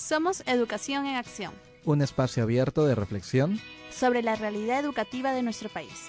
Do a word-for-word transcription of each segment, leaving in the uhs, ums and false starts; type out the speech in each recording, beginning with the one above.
Somos Educación en Acción, un espacio abierto de reflexión sobre la realidad educativa de nuestro país.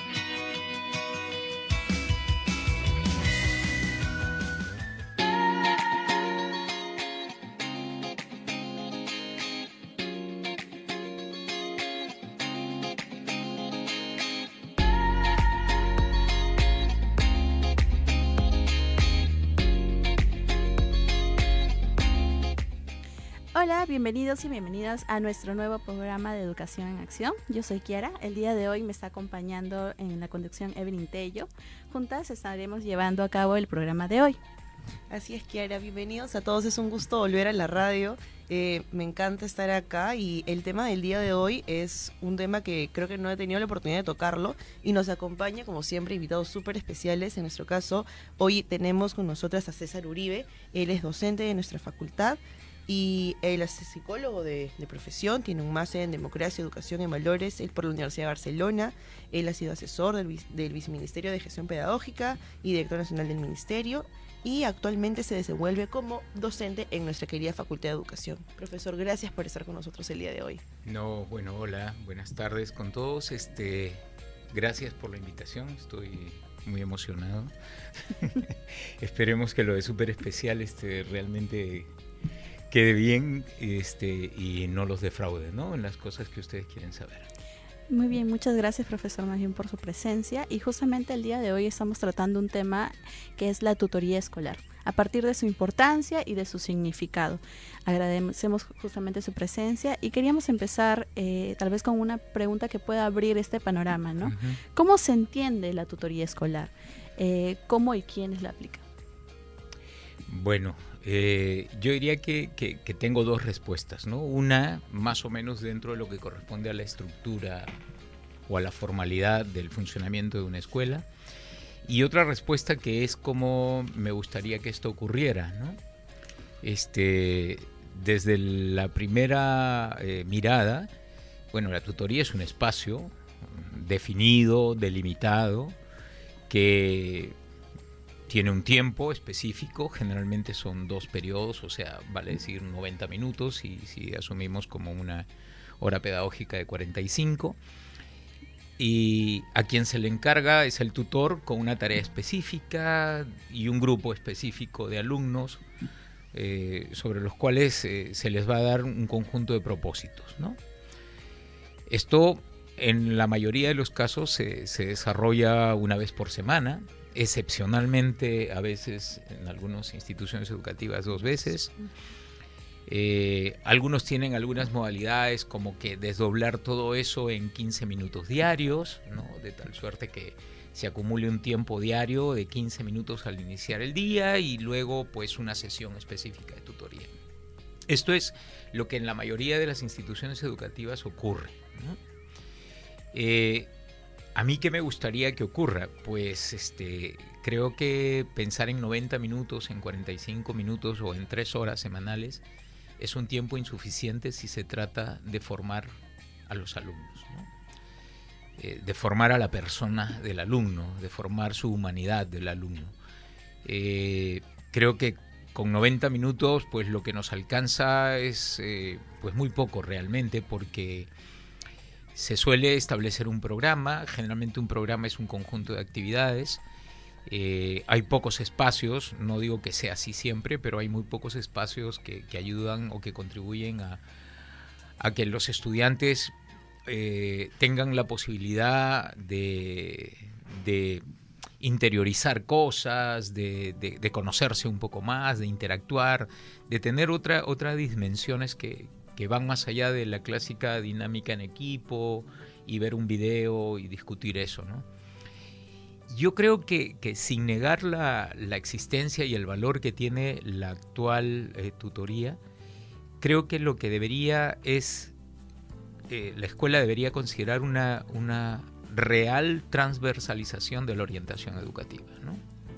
Hola, bienvenidos y bienvenidas a nuestro nuevo programa de Educación en Acción. Yo soy Kiara. El día de hoy me está acompañando en la conducción Evelyn Tello. Juntas estaremos llevando a cabo el programa de hoy. Así es, Kiara. Bienvenidos a todos. Es un gusto volver a la radio. Eh, me encanta estar acá y el tema del día de hoy es un tema que creo que no he tenido la oportunidad de tocarlo y nos acompaña, como siempre, invitados súper especiales. En nuestro caso, hoy tenemos con nosotras a César Uribe. Él es docente de nuestra facultad. Y él es psicólogo de, de profesión, tiene un máster en Democracia, Educación y Valores, él por la Universidad de Barcelona. Él ha sido asesor del, del Viceministerio de Gestión Pedagógica y director nacional del Ministerio, y actualmente se desenvuelve como docente en nuestra querida Facultad de Educación. Profesor, gracias por estar con nosotros el día de hoy. No, bueno, hola, buenas tardes con todos. Este, gracias por la invitación, estoy muy emocionado. Esperemos que lo de súper especial este, realmente quede bien este, y no los defraude, ¿no? En las cosas que ustedes quieren saber. Muy bien, muchas gracias, profesor, más bien por su presencia. Y justamente el día de hoy estamos tratando un tema que es la tutoría escolar, a partir de su importancia y de su significado. Agradecemos justamente su presencia y queríamos empezar eh, tal vez con una pregunta que pueda abrir este panorama, ¿no? Uh-huh. ¿Cómo se entiende la tutoría escolar? Eh, ¿Cómo y quiénes la aplican? Bueno, eh, yo diría que, que, que tengo dos respuestas, ¿no? Una, más o menos dentro de lo que corresponde a la estructura o a la formalidad del funcionamiento de una escuela, y otra respuesta que es cómo me gustaría que esto ocurriera, ¿no? Este, desde la primera eh, mirada, bueno, la tutoría es un espacio definido, delimitado, que tiene un tiempo específico, generalmente son dos periodos, o sea, vale decir noventa minutos, y si asumimos como una hora pedagógica de cuarenta y cinco. Y a quien se le encarga es el tutor con una tarea específica y un grupo específico de alumnos eh, sobre los cuales eh, se les va a dar un conjunto de propósitos, ¿no? Esto, en la mayoría de los casos, se, se desarrolla una vez por semana, excepcionalmente a veces en algunas instituciones educativas dos veces. Eh, algunos tienen algunas modalidades como que desdoblar todo eso en quince minutos diarios, ¿no? De tal suerte que se acumule un tiempo diario de quince minutos al iniciar el día y luego pues una sesión específica de tutoría. Esto es lo que en la mayoría de las instituciones educativas ocurre, ¿no? Eh, ¿A mí qué me gustaría que ocurra? Pues este, creo que pensar en noventa minutos, en cuarenta y cinco minutos o en tres horas semanales es un tiempo insuficiente si se trata de formar a los alumnos, ¿no? Eh, de formar a la persona del alumno, de formar su humanidad del alumno. Eh, creo que con noventa minutos pues lo que nos alcanza es eh, pues muy poco realmente, porque se suele establecer un programa. Generalmente un programa es un conjunto de actividades. Eh, hay pocos espacios, no digo que sea así siempre, pero hay muy pocos espacios que, que ayudan o que contribuyen a, a que los estudiantes eh, tengan la posibilidad de, de interiorizar cosas, de, de, de conocerse un poco más, de interactuar, de tener otra, otras dimensiones que que van más allá de la clásica dinámica en equipo y ver un video y discutir eso, ¿no? Yo creo que, que sin negar la, la existencia y el valor que tiene la actual eh, tutoría, creo que lo que debería es, eh, la escuela debería considerar una, una real transversalización de la orientación educativa, ¿no?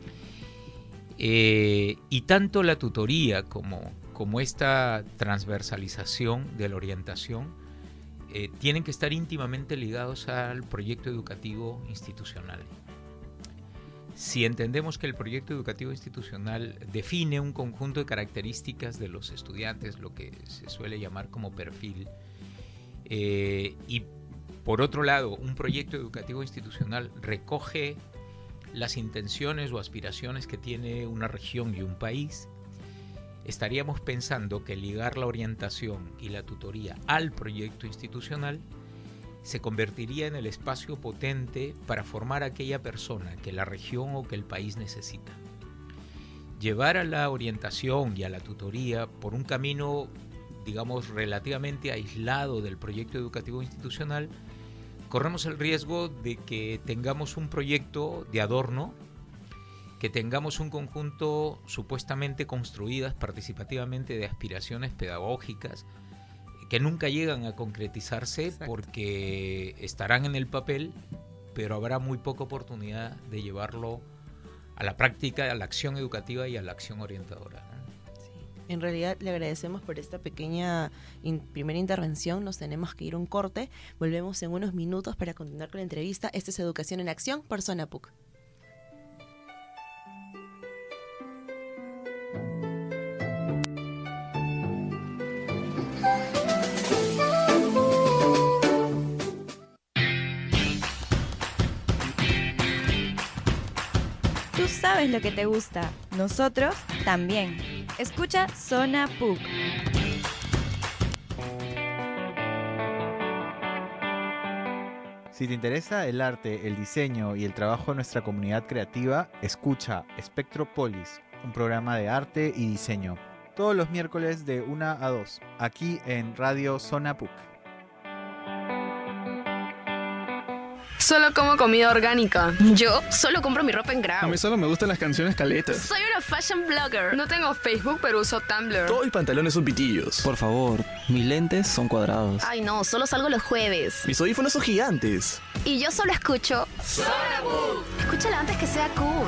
Eh, y tanto la tutoría como como esta transversalización de la orientación eh, tienen que estar íntimamente ligados al proyecto educativo institucional. Si entendemos que el proyecto educativo institucional define un conjunto de características de los estudiantes, lo que se suele llamar como perfil, eh, y por otro lado, un proyecto educativo institucional recoge las intenciones o aspiraciones que tiene una región y un país, estaríamos pensando que ligar la orientación y la tutoría al proyecto institucional se convertiría en el espacio potente para formar a aquella persona que la región o que el país necesita. Llevar a la orientación y a la tutoría por un camino, digamos, relativamente aislado del proyecto educativo institucional, corremos el riesgo de que tengamos un proyecto de adorno, que tengamos un conjunto supuestamente construidas participativamente de aspiraciones pedagógicas que nunca llegan a concretizarse. Exacto. Porque estarán en el papel, pero habrá muy poca oportunidad de llevarlo a la práctica, a la acción educativa y a la acción orientadora, ¿no? Sí. En realidad le agradecemos por esta pequeña in- primera intervención. Nos tenemos que ir a un corte. Volvemos en unos minutos para continuar con la entrevista. Esta es Educación en Acción por Zona P U C. Tú sabes lo que te gusta, nosotros también. Escucha Zona P U C. Si te interesa el arte, el diseño y el trabajo de nuestra comunidad creativa, escucha Spectropolis, un programa de arte y diseño. Todos los miércoles de una a dos, aquí en Radio Zona P U C. Solo como comida orgánica. Yo solo compro mi ropa en Grau. A mí solo me gustan las canciones caletas. Soy una fashion blogger. No tengo Facebook, pero uso Tumblr. Todos mis pantalones son pitillos. Por favor, mis lentes son cuadrados. Ay no, solo salgo los jueves. Mis audífonos son gigantes. Y yo solo escucho Zona P U C. Escúchala antes que sea cool.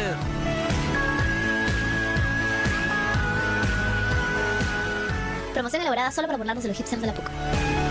Promoción elaborada solo para burlarnos de los hipsters de la P U C.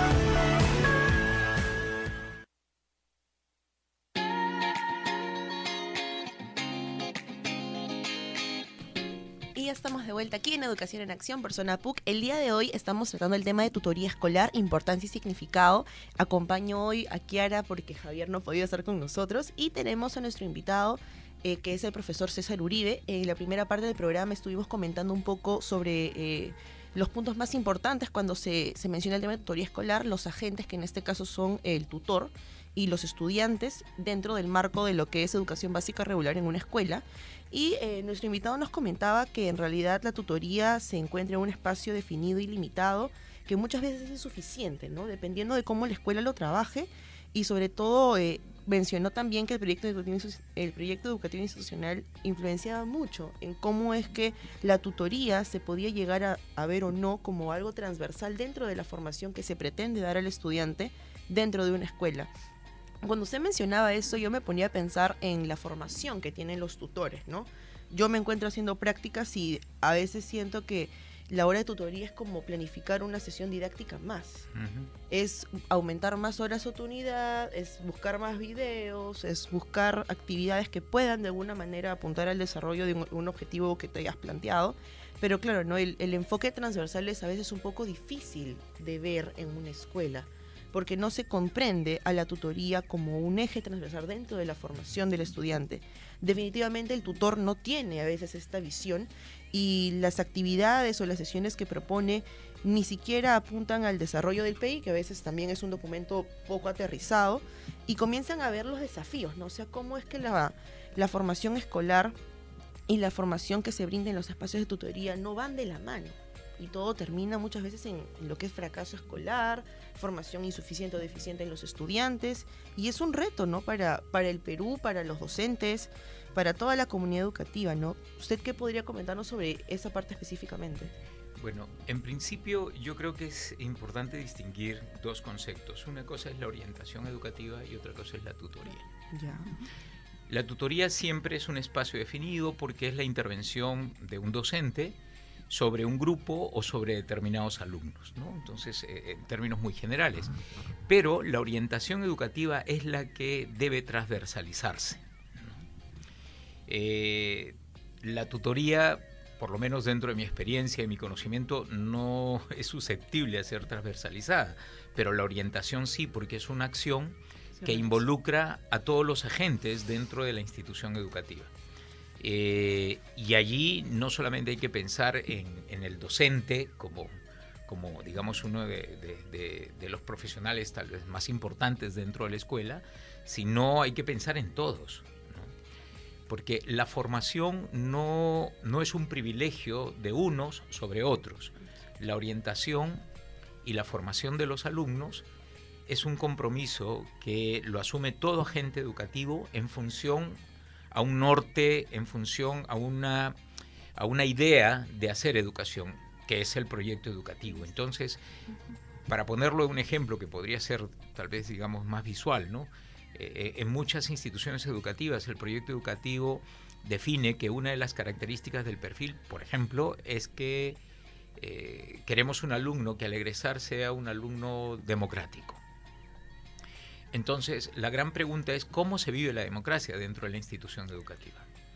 Y ya estamos de vuelta aquí en Educación en Acción por Zona P U C. El día de hoy estamos tratando el tema de tutoría escolar, importancia y significado. Acompaño hoy a Kiara porque Javier no podía estar con nosotros y tenemos a nuestro invitado eh, que es el profesor César Uribe. En la primera parte del programa estuvimos comentando un poco sobre eh, los puntos más importantes cuando se, se menciona el tema de tutoría escolar, los agentes que en este caso son el tutor y los estudiantes dentro del marco de lo que es educación básica regular en una escuela. Y eh, nuestro invitado nos comentaba que en realidad la tutoría se encuentra en un espacio definido y limitado que muchas veces es insuficiente, ¿no? Dependiendo de cómo la escuela lo trabaje y sobre todo eh, mencionó también que el proyecto educativo, el proyecto educativo institucional influenciaba mucho en cómo es que la tutoría se podía llegar a, a ver o no como algo transversal dentro de la formación que se pretende dar al estudiante dentro de una escuela. Cuando usted mencionaba eso, yo me ponía a pensar en la formación que tienen los tutores, ¿no? Yo me encuentro haciendo prácticas y a veces siento que la hora de tutoría es como planificar una sesión didáctica más. Uh-huh. Es aumentar más horas a tu unidad, es buscar más videos, es buscar actividades que puedan de alguna manera apuntar al desarrollo de un, un objetivo que te hayas planteado. Pero claro, ¿no? El, el enfoque transversal es a veces un poco difícil de ver en una escuela, porque no se comprende a la tutoría como un eje transversal dentro de la formación del estudiante. Definitivamente el tutor no tiene a veces esta visión y las actividades o las sesiones que propone ni siquiera apuntan al desarrollo del P I, que a veces también es un documento poco aterrizado, y comienzan a ver los desafíos, ¿no? O sea, cómo es que la, la formación escolar y la formación que se brinda en los espacios de tutoría no van de la mano. Y todo termina muchas veces en lo que es fracaso escolar, formación insuficiente o deficiente en los estudiantes, y es un reto, ¿no? Para, para el Perú, para los docentes, para toda la comunidad educativa, ¿no? ¿Usted qué podría comentarnos sobre esa parte específicamente? Bueno, en principio yo creo que es importante distinguir dos conceptos. Una cosa es la orientación educativa y otra cosa es la tutoría. Ya. La tutoría siempre es un espacio definido porque es la intervención de un docente sobre un grupo o sobre determinados alumnos, ¿no? Entonces, eh, en términos muy generales. Pero la orientación educativa es la que debe transversalizarse, ¿no? Eh, la tutoría, por lo menos dentro de mi experiencia y mi conocimiento, no es susceptible a ser transversalizada, pero la orientación sí, porque es una acción que involucra a todos los agentes dentro de la institución educativa. Eh, y allí no solamente hay que pensar en, en el docente como, como digamos, uno de, de, de, de los profesionales tal vez más importantes dentro de la escuela, sino hay que pensar en todos, ¿no? Porque la formación no, no es un privilegio de unos sobre otros. La orientación y la formación de los alumnos es un compromiso que lo asume todo agente educativo en función a un norte, en función a una, a una idea de hacer educación, que es el proyecto educativo. Entonces, para ponerlo en un ejemplo que podría ser tal vez, digamos, más visual, ¿no? Eh, en muchas instituciones educativas el proyecto educativo define que una de las características del perfil, por ejemplo, es que eh, queremos un alumno que al egresar sea un alumno democrático. Entonces, la gran pregunta es cómo se vive la democracia dentro de la institución educativa.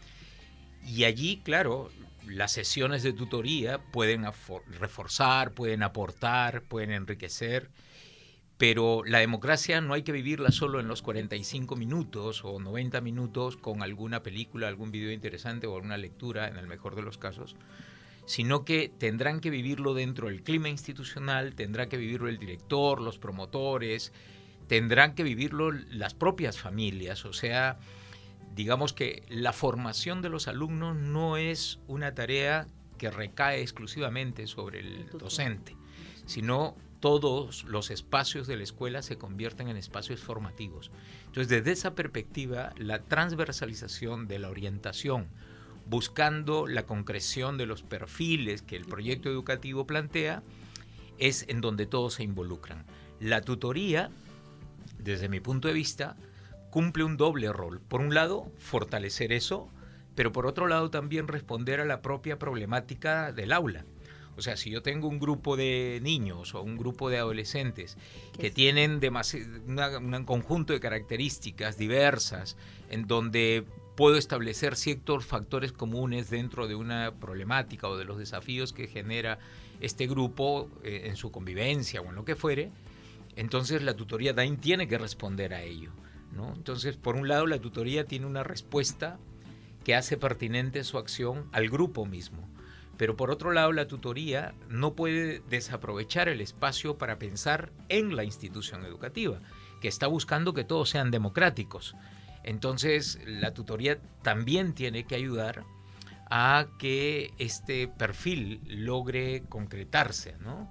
Y allí, claro, las sesiones de tutoría pueden reforzar, pueden aportar, pueden enriquecer, pero la democracia no hay que vivirla solo en los cuarenta y cinco minutos o noventa minutos con alguna película, algún video interesante o alguna lectura, en el mejor de los casos, sino que tendrán que vivirlo dentro del clima institucional, tendrá que vivirlo el director, los promotores, tendrán que vivirlo las propias familias. O sea, digamos que la formación de los alumnos no es una tarea que recae exclusivamente sobre el docente, sino todos los espacios de la escuela se convierten en espacios formativos. Entonces, desde esa perspectiva, la transversalización de la orientación, buscando la concreción de los perfiles que el proyecto educativo plantea, es en donde todos se involucran. La tutoría, desde mi punto de vista, cumple un doble rol. Por un lado, fortalecer eso, pero por otro lado también responder a la propia problemática del aula. O sea, si yo tengo un grupo de niños o un grupo de adolescentes que tienen una, un conjunto de características diversas, en donde puedo establecer ciertos factores comunes dentro de una problemática o de los desafíos que genera este grupo eh, en su convivencia o en lo que fuere, entonces la tutoría también tiene que responder a ello, ¿no? Entonces, por un lado, la tutoría tiene una respuesta que hace pertinente su acción al grupo mismo. Pero por otro lado, la tutoría no puede desaprovechar el espacio para pensar en la institución educativa, que está buscando que todos sean democráticos. Entonces, la tutoría también tiene que ayudar a que este perfil logre concretarse, ¿no?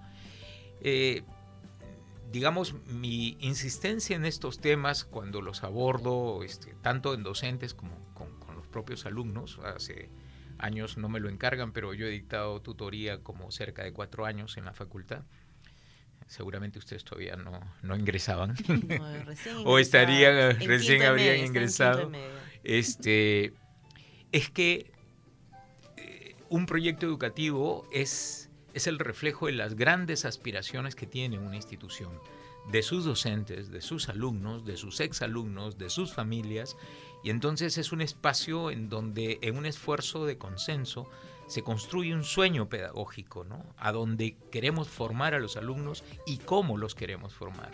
Eh, digamos, mi insistencia en estos temas cuando los abordo, este, tanto en docentes como con, con los propios alumnos, hace años no me lo encargan, pero yo he dictado tutoría como cerca de cuatro años en la facultad. Seguramente ustedes todavía no, no ingresaban. No, recién o estarían, recién habrían media, ingresado. Este, es que eh, un proyecto educativo es, es el reflejo de las grandes aspiraciones que tiene una institución, de sus docentes, de sus alumnos, de sus exalumnos, de sus familias, y entonces es un espacio en donde, en un esfuerzo de consenso, se construye un sueño pedagógico, ¿no? A donde queremos formar a los alumnos y cómo los queremos formar.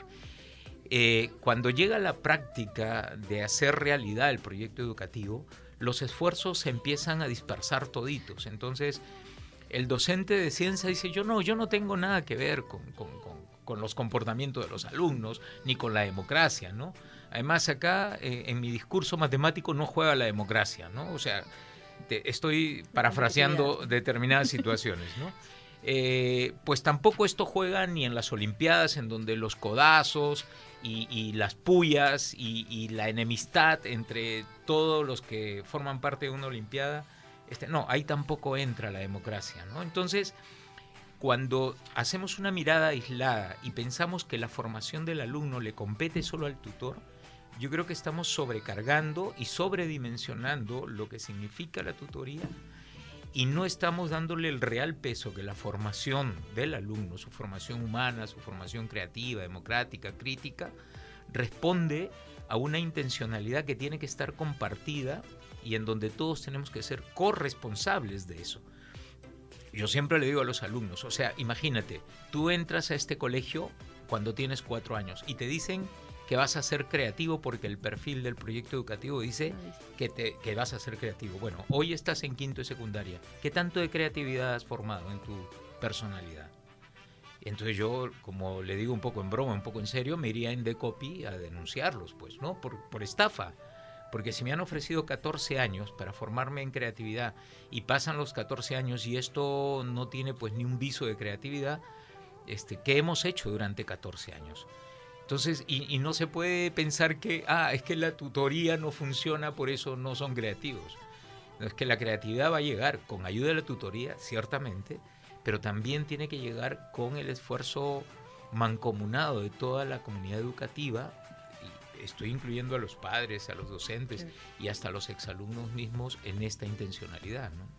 Eh, cuando llega la práctica de hacer realidad el proyecto educativo, los esfuerzos se empiezan a dispersar toditos. Entonces, el docente de ciencia dice, yo no, yo no tengo nada que ver con, con, con, con los comportamientos de los alumnos, ni con la democracia, ¿no? Además, acá, eh, en mi discurso matemático no juega la democracia, ¿no? O sea, te, estoy parafraseando determinadas situaciones, ¿no? Eh, pues tampoco esto juega ni en las Olimpiadas, en donde los codazos y, y las pullas y, y la enemistad entre todos los que forman parte de una Olimpiada, este, no, ahí tampoco entra la democracia, ¿no? Entonces, cuando hacemos una mirada aislada y pensamos que la formación del alumno le compete solo al tutor, yo creo que estamos sobrecargando y sobredimensionando lo que significa la tutoría y no estamos dándole el real peso que la formación del alumno, su formación humana, su formación creativa, democrática, crítica, responde a una intencionalidad que tiene que estar compartida y en donde todos tenemos que ser corresponsables de eso. Yo siempre le digo a los alumnos, o sea, imagínate, tú entras a este colegio cuando tienes cuatro años y te dicen que vas a ser creativo porque el perfil del proyecto educativo dice que, te, que vas a ser creativo. Bueno, hoy estás en quinto de secundaria. ¿Qué tanto de creatividad has formado en tu personalidad? Entonces yo, como le digo un poco en broma, un poco en serio, me iría en Decopi a denunciarlos, pues, ¿no? Por, por estafa. Porque si me han ofrecido catorce años para formarme en creatividad y pasan los catorce años y esto no tiene pues ni un viso de creatividad, este, ¿qué hemos hecho durante catorce años? Entonces, y, y no se puede pensar que, ah, es que la tutoría no funciona, por eso no son creativos. No, es que la creatividad va a llegar con ayuda de la tutoría, ciertamente, pero también tiene que llegar con el esfuerzo mancomunado de toda la comunidad educativa. Y estoy incluyendo a los padres, a los docentes sí. y hasta a los exalumnos mismos en esta intencionalidad, ¿no?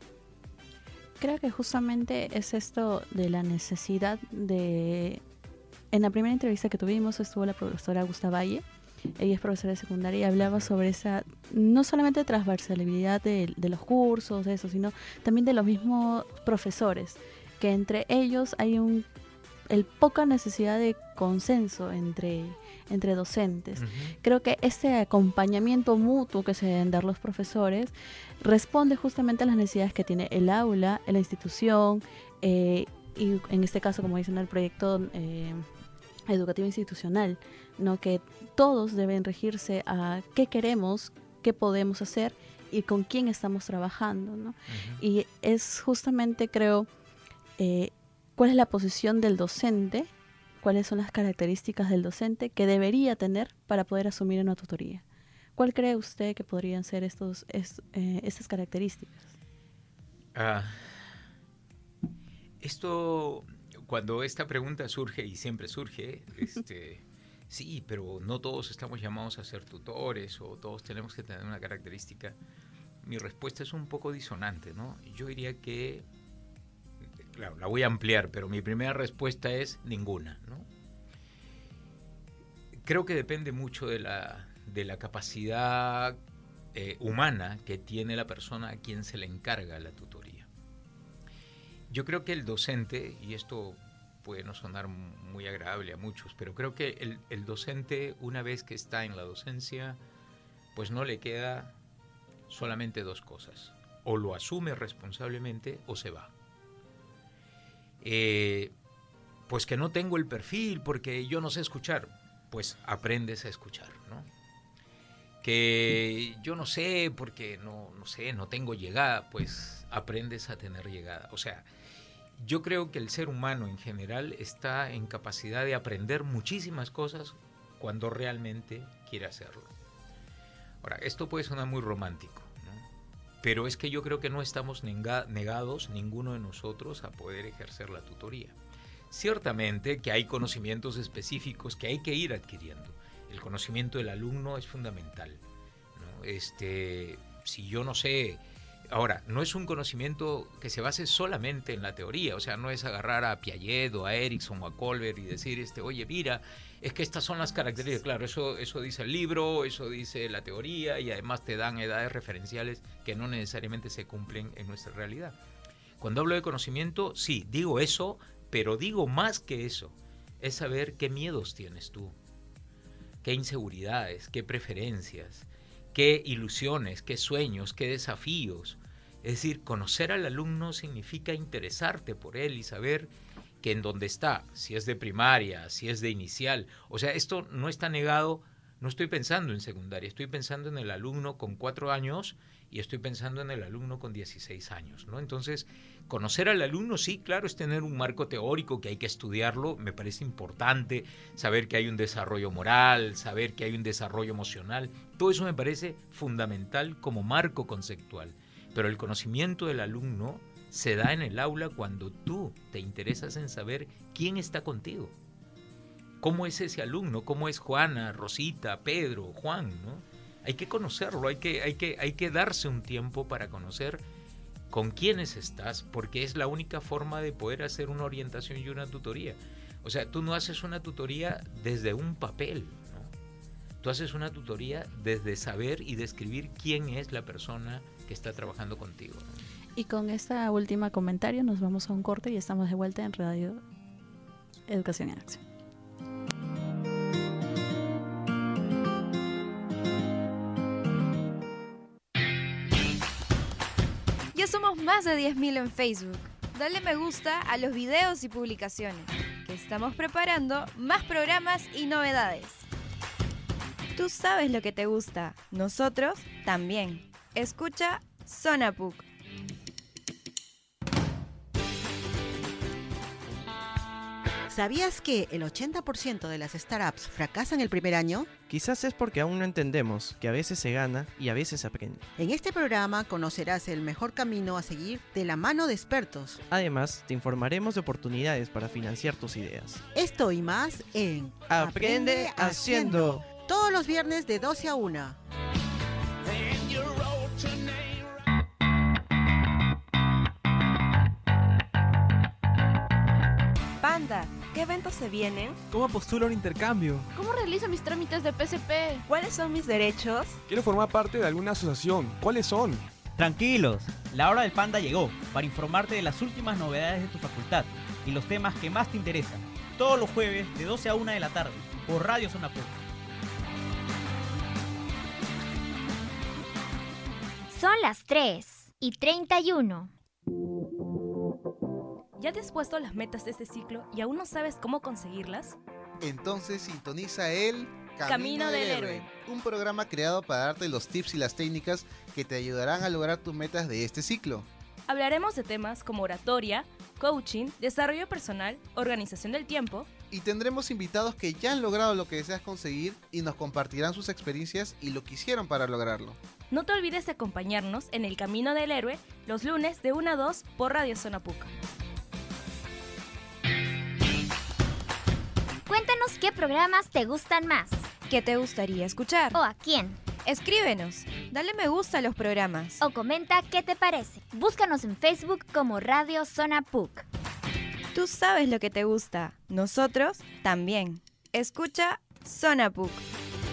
Creo que justamente es esto de la necesidad de... En la primera entrevista que tuvimos estuvo la profesora Augusta Valle, ella es profesora de secundaria y hablaba sobre esa, no solamente transversalidad de, de los cursos, de eso, sino también de los mismos profesores, que entre ellos hay un el poca necesidad de consenso entre, entre docentes. Uh-huh. Creo que este acompañamiento mutuo que se deben dar los profesores responde justamente a las necesidades que tiene el aula, la institución, eh, y en este caso, como dicen, el proyecto eh, educativo institucional, ¿no? Que todos deben regirse a qué queremos, qué podemos hacer y con quién estamos trabajando, ¿no? Uh-huh. Y es justamente, creo, eh, cuál es la posición del docente, cuáles son las características del docente que debería tener para poder asumir una tutoría. ¿Cuál cree usted que podrían ser estos, est, eh, estas características? Ah, esto, cuando esta pregunta surge, y siempre surge, este, sí, pero no todos estamos llamados a ser tutores o todos tenemos que tener una característica. Mi respuesta es un poco disonante, ¿no? Yo diría que, claro, la voy a ampliar, pero mi primera respuesta es ninguna, ¿no? Creo que depende mucho de la, de la capacidad eh, humana que tiene la persona a quien se le encarga la tutoría. Yo creo que el docente, y esto puede no sonar muy agradable a muchos, pero creo que el, el docente, una vez que está en la docencia, pues no le queda solamente dos cosas: o lo asume responsablemente o se va. Eh, pues que no tengo el perfil porque yo no sé escuchar, pues aprendes a escuchar, ¿no? Que yo no sé porque no, no sé, no tengo llegada, pues aprendes a tener llegada. O sea, yo creo que el ser humano en general está en capacidad de aprender muchísimas cosas cuando realmente quiere hacerlo. Ahora, esto puede sonar muy romántico, ¿no? Pero es que yo creo que no estamos nega- negados, ninguno de nosotros, a poder ejercer la tutoría. Ciertamente que hay conocimientos específicos que hay que ir adquiriendo. El conocimiento del alumno es fundamental, ¿no? Este, si yo no sé... Ahora, no es un conocimiento que se base solamente en la teoría, o sea, no es agarrar a Piaget o a Erickson o a Colbert y decir, este, oye, mira, es que estas son las características. Claro, eso, eso dice el libro, eso dice la teoría y además te dan edades referenciales que no necesariamente se cumplen en nuestra realidad. Cuando hablo de conocimiento, sí, digo eso, pero digo más que eso, es saber qué miedos tienes tú, qué inseguridades, qué preferencias, qué ilusiones, qué sueños, qué desafíos. Es decir, conocer al alumno significa interesarte por él y saber que en donde está, si es de primaria, si es de inicial, o sea, esto no está negado, no estoy pensando en secundaria, estoy pensando en el alumno con cuatro años y estoy pensando en el alumno con dieciséis años, ¿no? Entonces, conocer al alumno, sí, claro, es tener un marco teórico que hay que estudiarlo, me parece importante, saber que hay un desarrollo moral, saber que hay un desarrollo emocional, todo eso me parece fundamental como marco conceptual, pero el conocimiento del alumno se da en el aula cuando tú te interesas en saber quién está contigo, cómo es ese alumno, cómo es Juana, Rosita, Pedro, Juan, ¿no? Hay que conocerlo, hay que, hay que, hay que darse un tiempo para conocer con quiénes estás, porque es la única forma de poder hacer una orientación y una tutoría. O sea, tú no haces una tutoría desde un papel, ¿no? Tú haces una tutoría desde saber y describir quién es la persona que está trabajando contigo, ¿no? Y con esta última comentario nos vamos a un corte y estamos de vuelta en Radio Educación en Acción. Ya somos más de diez mil en Facebook. Dale me gusta a los videos y publicaciones, que estamos preparando más programas y novedades. Tú sabes lo que te gusta, nosotros también. Escucha Zona P U C. ¿Sabías que el ochenta por ciento de las startups fracasan el primer año? Quizás es porque aún no entendemos que a veces se gana y a veces se aprende. En este programa conocerás el mejor camino a seguir de la mano de expertos. Además, te informaremos de oportunidades para financiar tus ideas. Esto y más en Aprende Haciendo. Todos los viernes de doce a una. Panda, ¿qué eventos se vienen? ¿Cómo postulo un intercambio? ¿Cómo realizo mis trámites de P S P? ¿Cuáles son mis derechos? Quiero formar parte de alguna asociación. ¿Cuáles son? Tranquilos, la hora del Panda llegó para informarte de las últimas novedades de tu facultad y los temas que más te interesan. Todos los jueves de doce a una de la tarde por Radio Zona P U C. Son las tres y treinta y uno. ¿Ya te has puesto las metas de este ciclo y aún no sabes cómo conseguirlas? Entonces sintoniza el Camino, Camino del, del Héroe. Héroe, un programa creado para darte los tips y las técnicas que te ayudarán a lograr tus metas de este ciclo. Hablaremos de temas como oratoria, coaching, desarrollo personal, organización del tiempo. Y tendremos invitados que ya han logrado lo que deseas conseguir y nos compartirán sus experiencias y lo que hicieron para lograrlo. No te olvides de acompañarnos en el Camino del Héroe los lunes de una a dos por Radio Zona P U C. Cuéntanos qué programas te gustan más. ¿Qué te gustaría escuchar? ¿O a quién? Escríbenos, dale me gusta a los programas. O comenta qué te parece. Búscanos en Facebook como Radio Zona P U C. Tú sabes lo que te gusta, nosotros también. Escucha Zona P U C.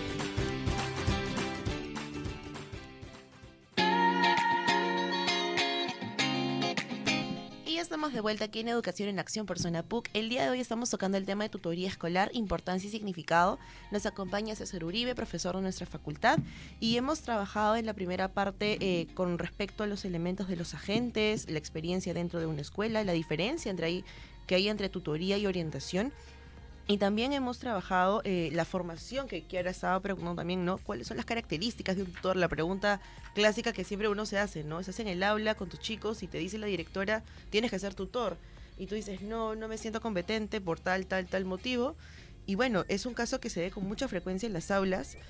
Estamos de vuelta aquí en Educación en Acción por Zona P U C. El día de hoy estamos tocando el tema de tutoría escolar, importancia y significado. Nos acompaña César Uribe, profesor de nuestra facultad, y hemos trabajado en la primera parte eh, con respecto a los elementos de los agentes, la experiencia dentro de una escuela, la diferencia entre ahí, que hay entre tutoría y orientación. Y también hemos trabajado eh, la formación, que Kiara estaba preguntando también, ¿no? ¿Cuáles son las características de un tutor? La pregunta clásica que siempre uno se hace, ¿no? Estás en el aula con tus chicos y te dice la directora, tienes que ser tutor. Y tú dices, no, no me siento competente por tal, tal, tal motivo. Y bueno, es un caso que se ve con mucha frecuencia en las aulas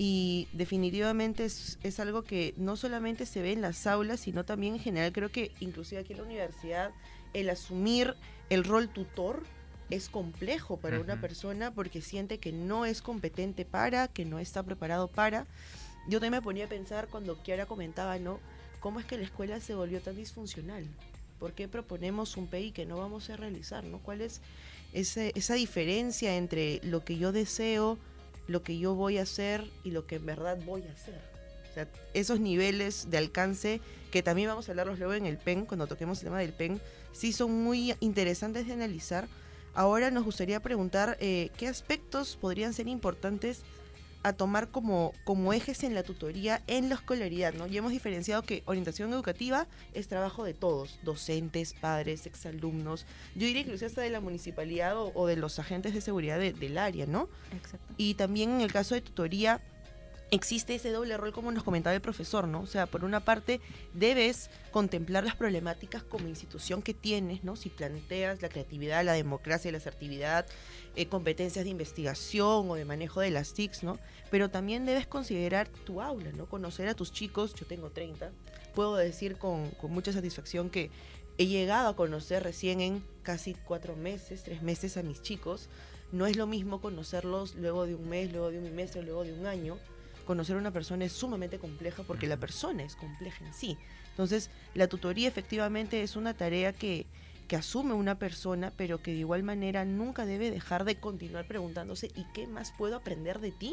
y definitivamente es, es algo que no solamente se ve en las aulas, sino también en general. Creo que inclusive aquí en la universidad el asumir el rol tutor es complejo para uh-huh. una persona porque siente que no es competente para, que no está preparado para. Yo también me ponía a pensar cuando Kiara comentaba, ¿no? ¿Cómo es que la escuela se volvió tan disfuncional? ¿Por qué proponemos un P I que no vamos a realizar, ¿no? ¿Cuál es ese, esa diferencia entre lo que yo deseo, lo que yo voy a hacer y lo que en verdad voy a hacer? O sea, esos niveles de alcance, que también vamos a hablarlos luego en el P E N, cuando toquemos el tema del P E N, sí son muy interesantes de analizar. Ahora nos gustaría preguntar eh, qué aspectos podrían ser importantes a tomar como, como ejes en la tutoría en la escolaridad, ¿no? Ya hemos diferenciado que orientación educativa es trabajo de todos, docentes, padres, exalumnos, yo diría incluso hasta de la municipalidad o, o de los agentes de seguridad de, del área, ¿no? Exacto. Y también en el caso de tutoría existe ese doble rol, como nos comentaba el profesor, ¿no? O sea, por una parte debes contemplar las problemáticas como institución que tienes, ¿no? Si planteas la creatividad, la democracia, la asertividad, eh, competencias de investigación o de manejo de las T I Cs, ¿no? Pero también debes considerar tu aula, ¿no? Conocer a tus chicos. Yo tengo treinta, puedo decir con, con mucha satisfacción que he llegado a conocer recién en casi cuatro meses, tres meses a mis chicos. No es lo mismo conocerlos luego de un mes, luego de un bimestre, luego de un año. Conocer a una persona es sumamente compleja porque la persona es compleja en sí. Entonces, la tutoría efectivamente es una tarea que, que asume una persona, pero que de igual manera nunca debe dejar de continuar preguntándose ¿y qué más puedo aprender de ti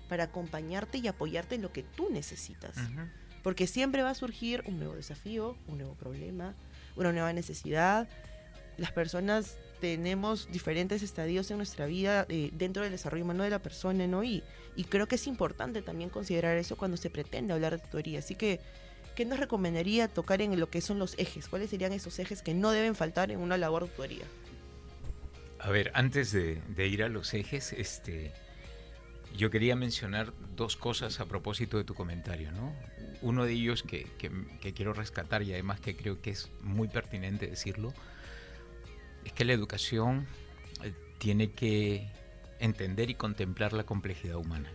para acompañarte y apoyarte en lo que tú necesitas. Ujú. Porque siempre va a surgir un nuevo desafío, un nuevo problema, una nueva necesidad. Las personas tenemos diferentes estadios en nuestra vida eh, dentro del desarrollo humano de la persona, ¿no? Y, y creo que es importante también considerar eso cuando se pretende hablar de tutoría. Así que, ¿qué nos recomendaría tocar en lo que son los ejes? ¿Cuáles serían esos ejes que no deben faltar en una labor de tutoría? A ver, antes de, de ir a los ejes, este, yo quería mencionar dos cosas a propósito de tu comentario, ¿no? Uno de ellos que, que, que quiero rescatar y además que creo que es muy pertinente decirlo, es que la educación eh, tiene que entender y contemplar la complejidad humana.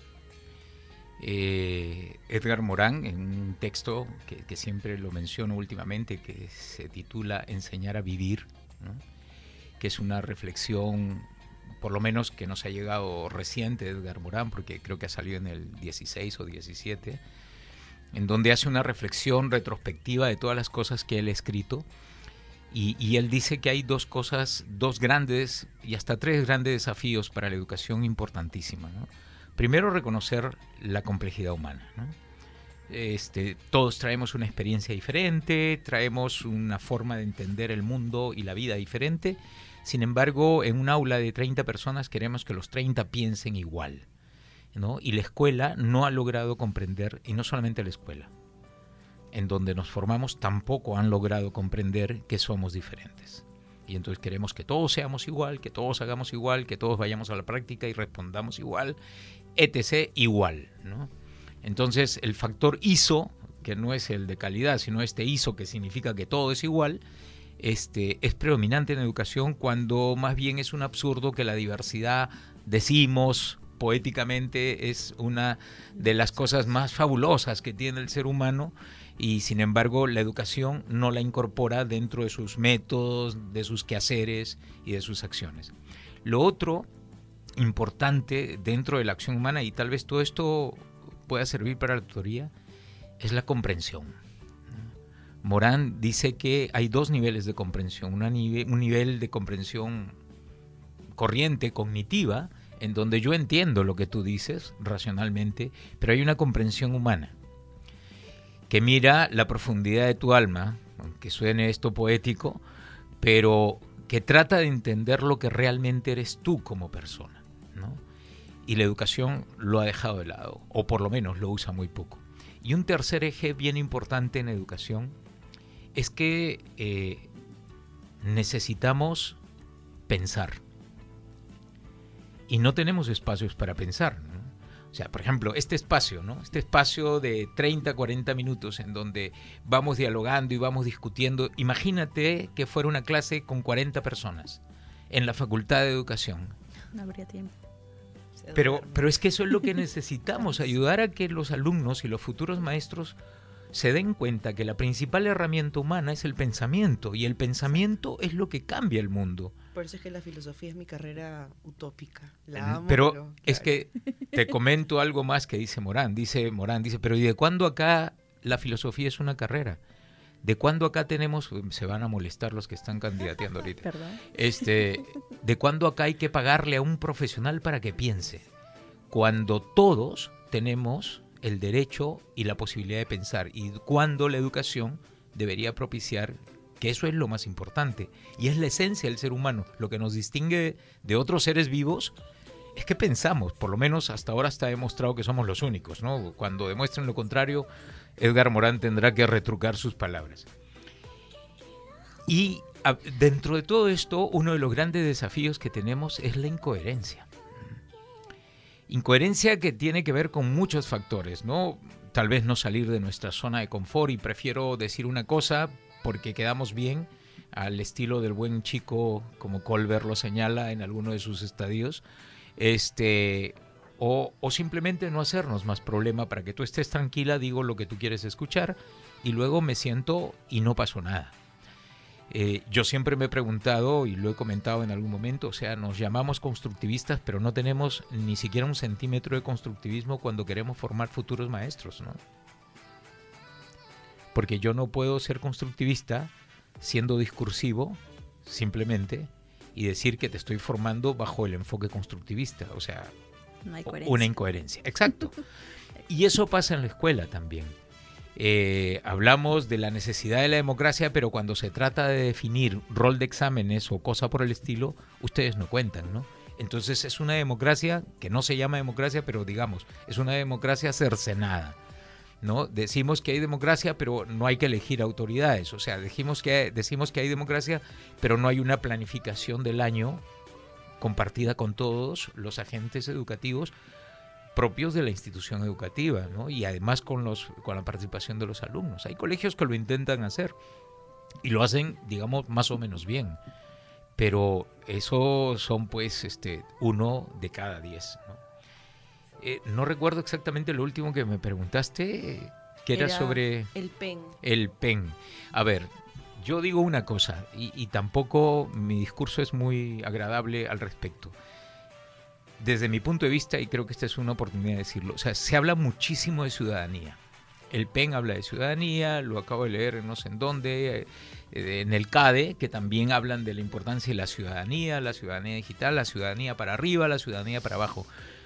Eh, Edgar Morán, en un texto que, que siempre lo menciono últimamente, que se titula Enseñar a vivir, ¿no? Que es una reflexión, por lo menos que nos ha llegado reciente de Edgar Morán, porque creo que ha salido en el dieciséis o diecisiete, en donde hace una reflexión retrospectiva de todas las cosas que él ha escrito, y, y él dice que hay dos cosas, dos grandes y hasta tres grandes desafíos para la educación importantísima, ¿no? Primero, reconocer la complejidad humana, ¿no? Este, todos traemos una experiencia diferente, traemos una forma de entender el mundo y la vida diferente. Sin embargo, en un aula de treinta personas queremos que los treinta piensen igual, ¿no? Y la escuela no ha logrado comprender, y no solamente la escuela, en donde nos formamos tampoco han logrado comprender que somos diferentes. Y entonces queremos que todos seamos igual, que todos hagamos igual, que todos vayamos a la práctica y respondamos igual, etcétera, igual, ¿no? Entonces el factor I S O, que no es el de calidad, sino este I S O que significa que todo es igual, este, es predominante en educación, cuando más bien es un absurdo que la diversidad, decimos poéticamente, es una de las cosas más fabulosas que tiene el ser humano, y sin embargo la educación no la incorpora dentro de sus métodos, de sus quehaceres y de sus acciones. Lo otro importante dentro de la acción humana, y tal vez todo esto pueda servir para la tutoría, es la comprensión. Morán dice que hay dos niveles de comprensión, una nive- un nivel de comprensión corriente, cognitiva, en donde yo entiendo lo que tú dices racionalmente, pero hay una comprensión humana que mira la profundidad de tu alma, aunque suene esto poético, pero que trata de entender lo que realmente eres tú como persona, ¿no? Y la educación lo ha dejado de lado, o por lo menos lo usa muy poco. Y un tercer eje bien importante en educación es que eh, necesitamos pensar. Y no tenemos espacios para pensar, ¿no? O sea, por ejemplo, este espacio, ¿no? Este espacio de treinta, cuarenta minutos en donde vamos dialogando y vamos discutiendo. Imagínate que fuera una clase con cuarenta personas en la Facultad de Educación. No habría tiempo. Pero, pero es que eso es lo que necesitamos, ayudar a que los alumnos y los futuros maestros se den cuenta que la principal herramienta humana es el pensamiento, y el pensamiento es lo que cambia el mundo. Por eso es que la filosofía es mi carrera utópica. La amo, pero, pero es claro. que te comento algo más que dice Morán. Dice Morán, dice, pero ¿y de cuándo acá la filosofía es una carrera? ¿De cuándo acá tenemos, se van a molestar los que están candidateando ahorita, ¿Perdón? este, de cuándo acá hay que pagarle a un profesional para que piense? Cuando todos tenemos el derecho y la posibilidad de pensar, y cuando la educación debería propiciar que eso es lo más importante, y es la esencia del ser humano. Lo que nos distingue de otros seres vivos es que pensamos, por lo menos hasta ahora está demostrado que somos los únicos, ¿no? Cuando demuestren lo contrario, Edgar Morán tendrá que retrucar sus palabras. Y a, dentro de todo esto, uno de los grandes desafíos que tenemos es la incoherencia. Incoherencia que tiene que ver con muchos factores, ¿no? Tal vez no salir de nuestra zona de confort, y prefiero decir una cosa porque quedamos bien, al estilo del buen chico, como Colbert lo señala en alguno de sus estadios, este, o, o simplemente no hacernos más problema para que tú estés tranquila, digo lo que tú quieres escuchar y luego me siento y no pasó nada. Eh, yo siempre me he preguntado, y lo he comentado en algún momento, o sea, nos llamamos constructivistas, pero no tenemos ni siquiera un centímetro de constructivismo cuando queremos formar futuros maestros, ¿no? Porque yo no puedo ser constructivista siendo discursivo, simplemente, y decir que te estoy formando bajo el enfoque constructivista. O sea, No hay coherencia. Una incoherencia, exacto. Y eso pasa en la escuela también. Eh, hablamos de la necesidad de la democracia, pero cuando se trata de definir rol de exámenes o cosa por el estilo, ustedes no cuentan, ¿no? Entonces es una democracia que no se llama democracia, pero digamos, es una democracia cercenada, ¿no? Decimos que hay democracia, pero no hay que elegir autoridades. O sea, decimos que hay, decimos que hay democracia, pero no hay una planificación del año compartida con todos los agentes educativos propios de la institución educativa, ¿no? Y además con los con la participación de los alumnos. Hay colegios que lo intentan hacer y lo hacen, digamos, más o menos bien, pero eso son pues este uno de cada diez, ¿no? Eh, no recuerdo exactamente lo último que me preguntaste, que era, era sobre el P E N. El P E N. A ver, yo digo una cosa y, y tampoco mi discurso es muy agradable al respecto. Desde mi punto de vista, y creo que esta es una oportunidad de decirlo, o sea, se habla muchísimo de ciudadanía. El P E N habla de ciudadanía, lo acabo de leer no sé en dónde, eh, en el CADE, que también hablan de la importancia de la ciudadanía, la ciudadanía digital, la ciudadanía para arriba, la ciudadanía para abajo.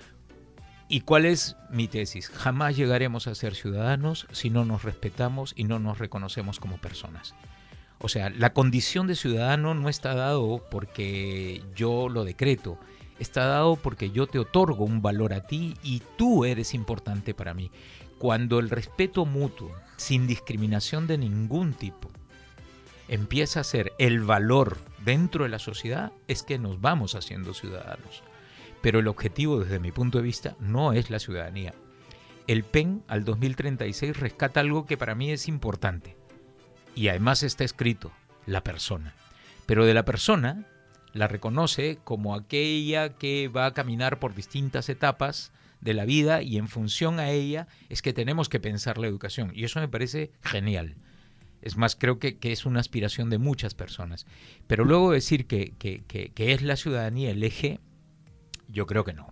¿Y cuál es mi tesis? Jamás llegaremos a ser ciudadanos si no nos respetamos y no nos reconocemos como personas. O sea, la condición de ciudadano no está dado porque yo lo decreto, está dado porque yo te otorgo un valor a ti y tú eres importante para mí. Cuando el respeto mutuo, sin discriminación de ningún tipo, empieza a ser el valor dentro de la sociedad, es que nos vamos haciendo ciudadanos. Pero el objetivo, desde mi punto de vista, no es la ciudadanía. El P E N al dos mil treinta y seis rescata algo que para mí es importante. Y además está escrito, la persona. Pero de la persona la reconoce como aquella que va a caminar por distintas etapas de la vida y en función a ella es que tenemos que pensar la educación. Y eso me parece genial. Es más, creo que, que es una aspiración de muchas personas. Pero luego decir que, que, que, que es la ciudadanía el eje, yo creo que no.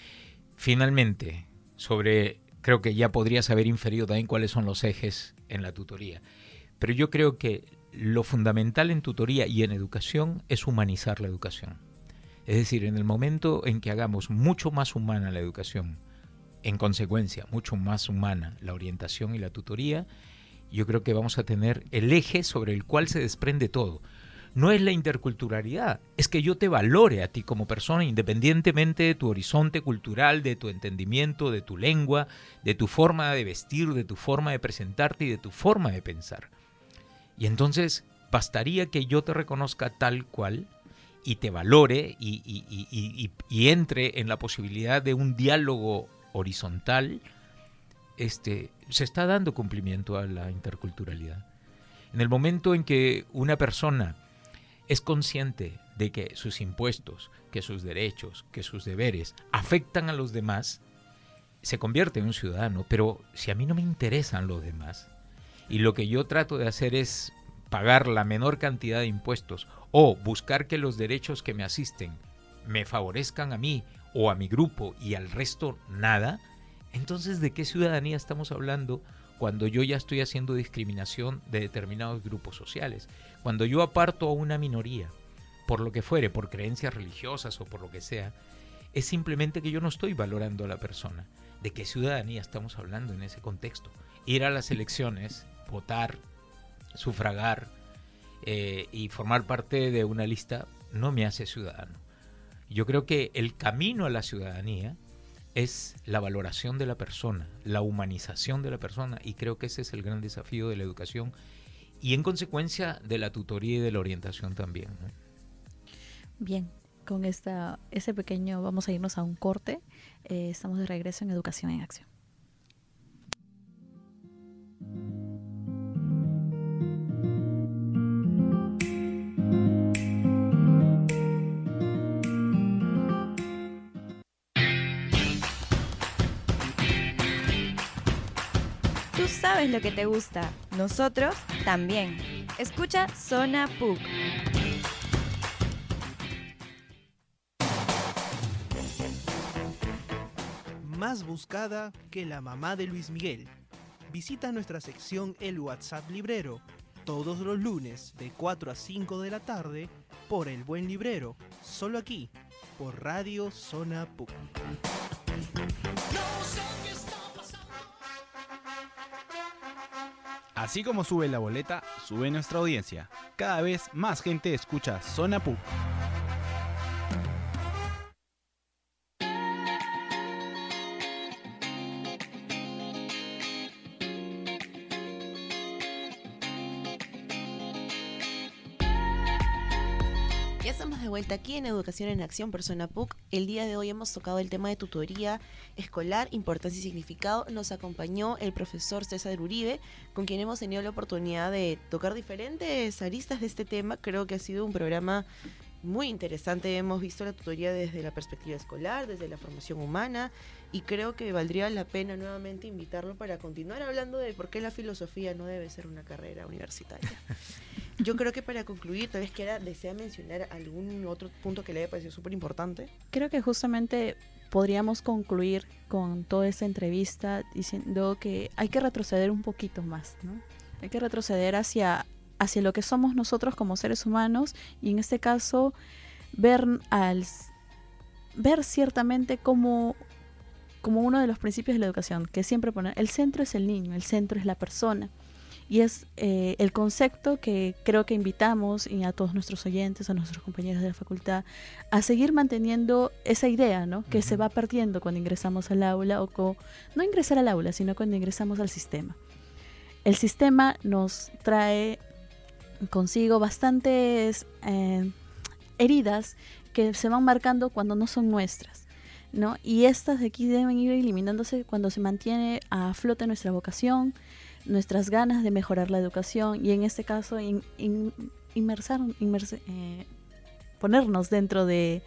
Finalmente, sobre, creo que ya podrías haber inferido también cuáles son los ejes en la tutoría. Pero yo creo que lo fundamental en tutoría y en educación es humanizar la educación. Es decir, en el momento en que hagamos mucho más humana la educación, en consecuencia, mucho más humana la orientación y la tutoría, yo creo que vamos a tener el eje sobre el cual se desprende todo. No es la interculturalidad, es que yo te valore a ti como persona independientemente de tu horizonte cultural, de tu entendimiento, de tu lengua, de tu forma de vestir, de tu forma de presentarte y de tu forma de pensar. Y entonces bastaría que yo te reconozca tal cual y te valore y, y, y, y, y entre en la posibilidad de un diálogo horizontal. Este, se está dando cumplimiento a la interculturalidad. En el momento en que una persona es consciente de que sus impuestos, que sus derechos, que sus deberes afectan a los demás, se convierte en un ciudadano. Pero si a mí no me interesan los demás, y lo que yo trato de hacer es pagar la menor cantidad de impuestos o buscar que los derechos que me asisten me favorezcan a mí o a mi grupo y al resto nada, entonces ¿de qué ciudadanía estamos hablando cuando yo ya estoy haciendo discriminación de determinados grupos sociales? Cuando yo aparto a una minoría, por lo que fuere, por creencias religiosas o por lo que sea, es simplemente que yo no estoy valorando a la persona. ¿De qué ciudadanía estamos hablando en ese contexto? Ir a las elecciones, votar, sufragar eh, y formar parte de una lista no me hace ciudadano. Yo creo que el camino a la ciudadanía es la valoración de la persona, la humanización de la persona, y creo que ese es el gran desafío de la educación y en consecuencia de la tutoría y de la orientación también, ¿no? Bien, con esta, ese pequeño, vamos a irnos a un corte. Eh, estamos de regreso en Educación en Acción. Tú sabes lo que te gusta, nosotros también. Escucha Zona P U C. Más buscada que la mamá de Luis Miguel. Visita nuestra sección El WhatsApp Librero todos los lunes de cuatro a cinco de la tarde por El Buen Librero, solo aquí, por Radio Zona P U C. Así como sube la boleta, sube nuestra audiencia. Cada vez más gente escucha Zona P U C. Ya estamos de vuelta aquí en Educación en Acción por Zona P U C. El día de hoy hemos tocado el tema de tutoría escolar, importancia y significado. Nos acompañó el profesor César Uribe, con quien hemos tenido la oportunidad de tocar diferentes aristas de este tema. Creo que ha sido un programa muy interesante. Hemos visto la tutoría desde la perspectiva escolar, desde la formación humana, y creo que valdría la pena nuevamente invitarlo para continuar hablando de por qué la filosofía no debe ser una carrera universitaria. Yo creo que para concluir, tal vez quiera, desea mencionar algún otro punto que le haya parecido súper importante. Creo que justamente podríamos concluir con toda esta entrevista diciendo que hay que retroceder un poquito más, ¿no? Hay que retroceder hacia, hacia lo que somos nosotros como seres humanos, y en este caso ver, al, ver ciertamente como, como uno de los principios de la educación, que siempre poner, el centro es el niño, el centro es la persona. Y es eh, el concepto que creo que invitamos, y a todos nuestros oyentes, a nuestros compañeros de la facultad, a seguir manteniendo esa idea, ¿no? Que uh-huh. se va perdiendo cuando ingresamos al aula, o co- no ingresar al aula, sino cuando ingresamos al sistema. El sistema nos trae consigo bastantes eh, heridas que se van marcando cuando no son nuestras, ¿no? Y estas de aquí deben ir eliminándose cuando se mantiene a flote nuestra vocación, nuestras ganas de mejorar la educación, y en este caso in, in, inmersar, inmerse, eh, ponernos dentro de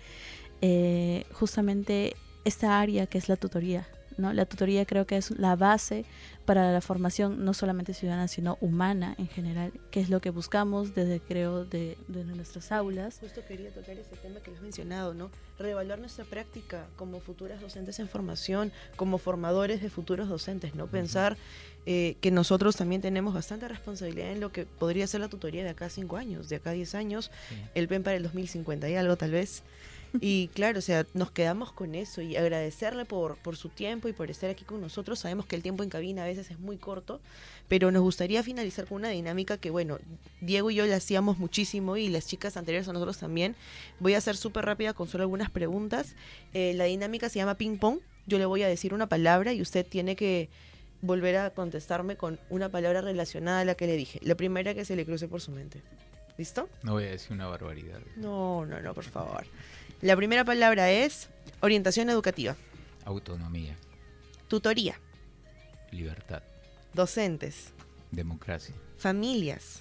eh, justamente esta área que es la tutoría, ¿no? La tutoría creo que es la base para la formación no solamente ciudadana, sino humana en general, que es lo que buscamos desde, creo, de, de nuestras aulas. Justo quería tocar ese tema que lo has mencionado, ¿no? Reevaluar nuestra práctica como futuras docentes en formación, como formadores de futuros docentes, ¿no? Uh-huh. Pensar eh, que nosotros también tenemos bastante responsabilidad en lo que podría ser la tutoría de acá a cinco años, de acá a diez años, sí. El P E M para el dos mil cincuenta y algo tal vez. Y claro, o sea, nos quedamos con eso, y agradecerle por, por su tiempo y por estar aquí con nosotros. Sabemos que el tiempo en cabina a veces es muy corto, pero nos gustaría finalizar con una dinámica que, bueno, Diego y yo la hacíamos muchísimo, y las chicas anteriores a nosotros también. Voy a ser súper rápida con solo algunas preguntas. Eh, la dinámica se llama ping pong. Yo le voy a decir una palabra y usted tiene que volver a contestarme con una palabra relacionada a la que le dije. La primera que se le cruce por su mente. ¿Listo? No voy a decir una barbaridad. No, no, no, por favor. La primera palabra es orientación educativa. Autonomía. Tutoría. Libertad. Docentes. Democracia. Familias.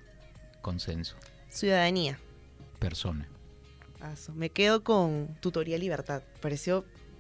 Consenso. Ciudadanía. Persona. Paso. Me quedo con tutoría, libertad. Pareció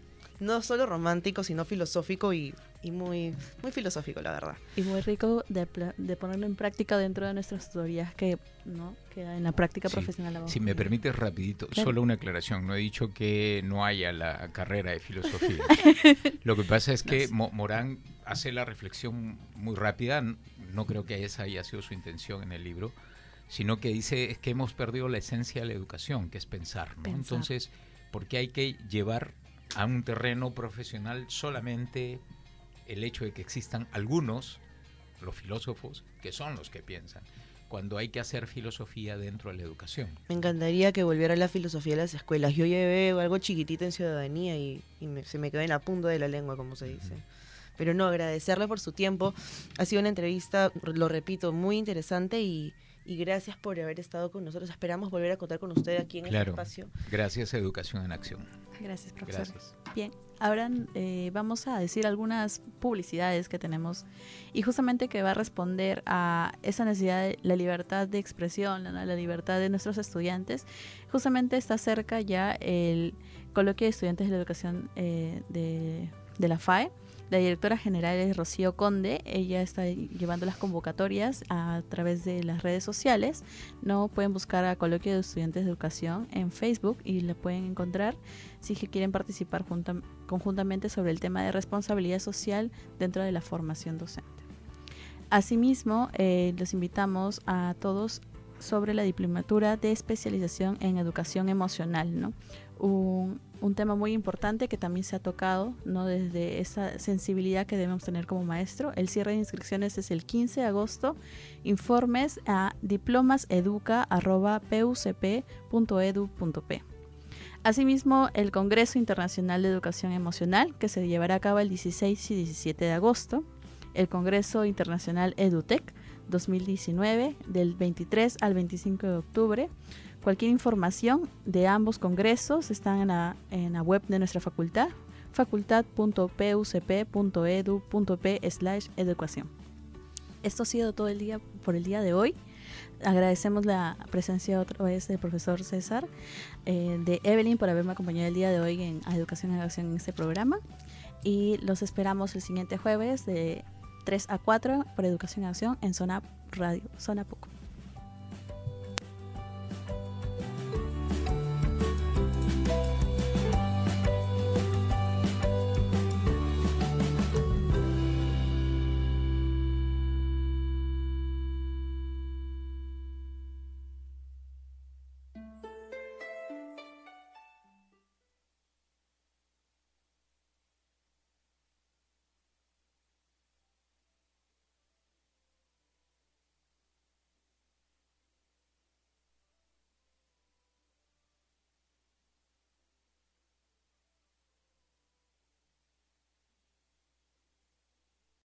no solo romántico, sino filosófico y, y muy, muy filosófico, la verdad. Y muy rico de, de ponerlo en práctica dentro de nuestras tutorías, que no queda en la práctica sí. profesional. Si me permites rapidito, claro. Solo una aclaración. No he dicho que no haya la carrera de filosofía. Lo que pasa es que Mo- Morán hace la reflexión muy rápida. No creo que esa haya sido su intención en el libro, sino que dice es que hemos perdido la esencia de la educación, que es pensar, ¿no? Pensar. Entonces, ¿por qué hay que llevar a un terreno profesional solamente el hecho de que existan algunos, los filósofos, que son los que piensan, cuando hay que hacer filosofía dentro de la educación? Me encantaría que volviera la filosofía a las escuelas. Yo llevé algo chiquitito en ciudadanía y, y me, se me quedó en la punta de la lengua, como se dice. Uh-huh. Pero no, agradecerle por su tiempo. Ha sido una entrevista, lo repito, muy interesante, y, y gracias por haber estado con nosotros. Esperamos volver a contar con usted aquí en claro. este espacio. Gracias a Educación en Acción. Gracias, profesor. Gracias. Bien, ahora eh, vamos a decir algunas publicidades que tenemos, y justamente que va a responder a esa necesidad de la libertad de expresión, ¿no? La libertad de nuestros estudiantes. Justamente está cerca ya el coloquio de estudiantes de la educación eh, de, de la F A E. La directora general es Rocío Conde. Ella está llevando las convocatorias a través de las redes sociales. No pueden buscar a Coloquio de Estudiantes de Educación en Facebook y la pueden encontrar si quieren participar junta, conjuntamente sobre el tema de responsabilidad social dentro de la formación docente. Asimismo, eh, los invitamos a todos sobre la diplomatura de especialización en educación emocional, ¿no? Un, un tema muy importante que también se ha tocado, ¿no? Desde esa sensibilidad que debemos tener como maestro. El cierre de inscripciones es el quince de agosto. Informes a diplomaseduca arroba p u c p punto e d u punto p. Asimismo, el Congreso Internacional de Educación Emocional, que se llevará a cabo el dieciséis y diecisiete de agosto. El Congreso Internacional EduTech dos mil diecinueve, del veintitrés al veinticinco de octubre. Cualquier información de ambos congresos están en la, en la web de nuestra facultad, facultad punto p u c p punto e d u punto p slash educación. Esto ha sido todo el día por el día de hoy. Agradecemos la presencia otra vez del profesor César, eh, de Evelyn por haberme acompañado el día de hoy en Educación en Acción en este programa. Y los esperamos el siguiente jueves de tres a cuatro por Educación en Acción en Zona Radio, Zona Poco.